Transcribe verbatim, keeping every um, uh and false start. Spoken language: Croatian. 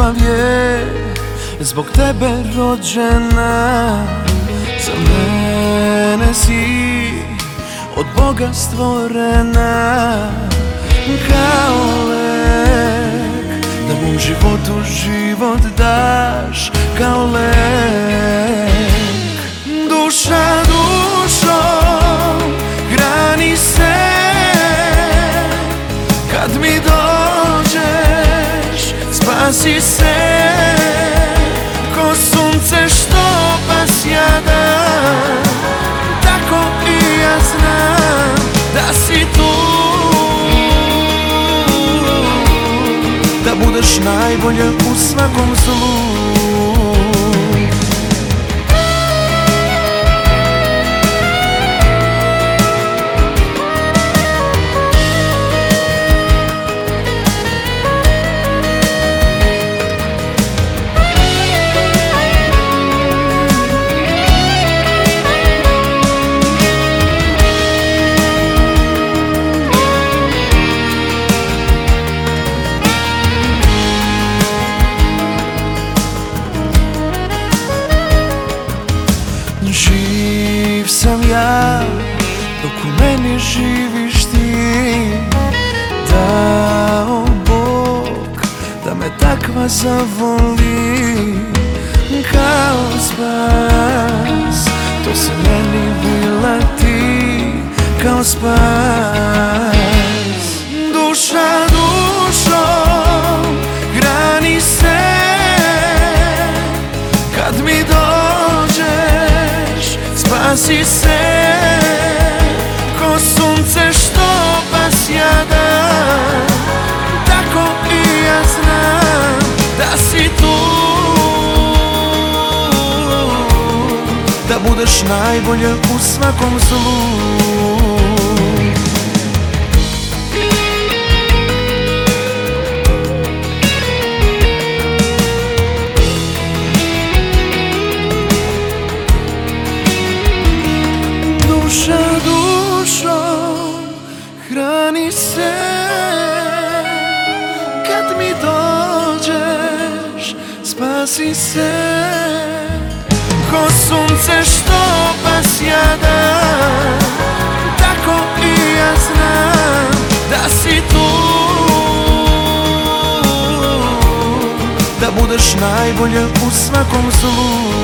ljubav je zbog tebe rođena. Za mene si od Boga stvorena, kao lek, da mom životu život daš, kao lek. Duša dušom hrani se, kad mi dođeš spasi se, ko sunce što pasjada, tako i ja znam da si tu, da budeš najbolje u svakom zlu. Živ sam ja dok u meni živiš ti, dao Bog da me takva zavoli, kao spas, to si meni bila ti, kao spas. Duša dušom hrani se, kad mi dođeš spasi se, ko sunce što pasjada, tako i ja znam da si tu, da budeš najbolje u svakom zlu. Duša dušom hrani se, kad mi dođeš spasi se, ko sunce što pasjada, tako i ja znam da si tu, da budeš najbolje u svakom zlu.